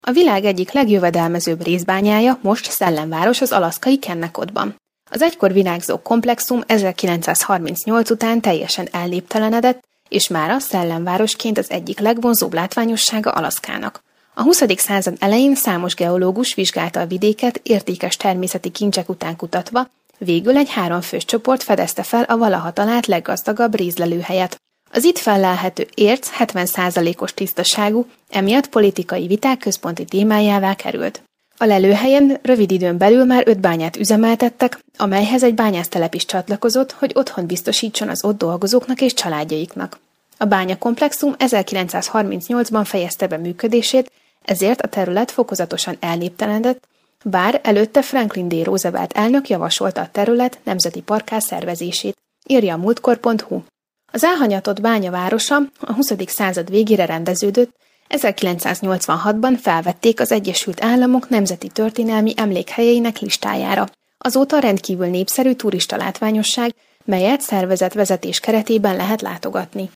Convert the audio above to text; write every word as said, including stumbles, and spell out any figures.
A világ egyik legjövedelmezőbb részbányája most Szellemváros az alaszkai Kennecottban. Az egykor virágzó komplexum ezerkilencszázharmincnyolc után teljesen elnéptelenedett, és mára Szellemvárosként az egyik legvonzóbb látványossága Alaszkának. A huszadik század elején számos geológus vizsgálta a vidéket értékes természeti kincsek után kutatva, végül egy háromfős csoport fedezte fel a valaha talált leggazdagabb rézlelőhelyet. Az itt fellelhető érc hetven százalékos tisztaságú, emiatt politikai viták központi témájává került. A lelőhelyen rövid időn belül már öt bányát üzemeltettek, amelyhez egy bányásztelep is csatlakozott, hogy otthont biztosítson az ott dolgozóknak és családjaiknak. A bányakomplexum ezerkilencszázharmincnyolcban fejezte be működését, ezért a terület fokozatosan elnéptelenedett, bár előtte Franklin D. Roosevelt elnök javasolta a terület nemzeti parkká szervezését, írja a múltkor pont hu. Az elhanyatott bánya városa a huszadik század végére rendeződött, ezerkilencszáznyolcvanhatban felvették az Egyesült Államok nemzeti történelmi emlékhelyeinek listájára. Azóta rendkívül népszerű turista látványosság, melyet szervezett vezetés keretében lehet látogatni.